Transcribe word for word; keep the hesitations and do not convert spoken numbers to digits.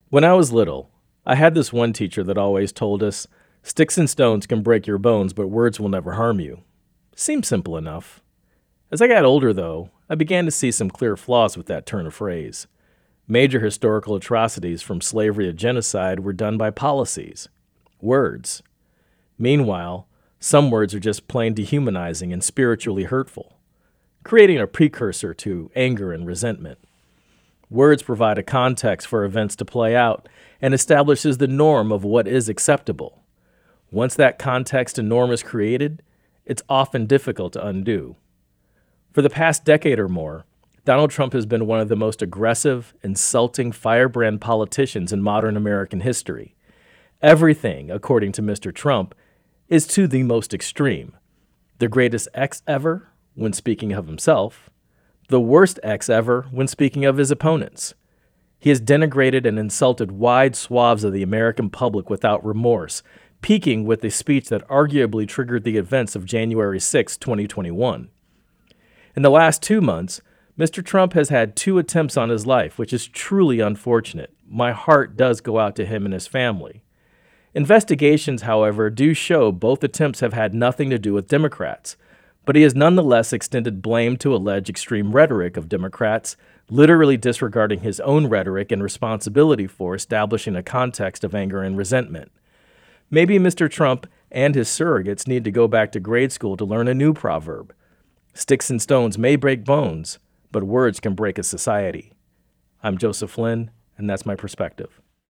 When I was little, I had this one teacher that always told us, "Sticks and stones can break your bones, but words will never harm you." Seems simple enough. As I got older, though, I began to see some clear flaws with that turn of phrase. Major historical atrocities from slavery to genocide were done by policies, words. Meanwhile, some words are just plain dehumanizing and spiritually hurtful, creating a precursor to anger and resentment. Words provide a context for events to play out and establishes the norm of what is acceptable. Once that context and norm is created, it's often difficult to undo. For the past decade or more, Donald Trump has been one of the most aggressive, insulting, firebrand politicians in modern American history. Everything, according to Mister Trump, is to the most extreme. The greatest X ever, when speaking of himself. The worst X ever, when speaking of his opponents. He has denigrated and insulted wide swaths of the American public without remorse, peaking with a speech that arguably triggered the events of January sixth, twenty twenty-one. In the last two months, Mister Trump has had two attempts on his life, which is truly unfortunate. My heart does go out to him and his family. Investigations, however, do show both attempts have had nothing to do with Democrats, but he has nonetheless extended blame to alleged extreme rhetoric of Democrats, literally disregarding his own rhetoric and responsibility for establishing a context of anger and resentment. Maybe Mister Trump and his surrogates need to go back to grade school to learn a new proverb. Sticks and stones may break bones, but words can break a society. I'm Joseph Flynn, and that's my perspective.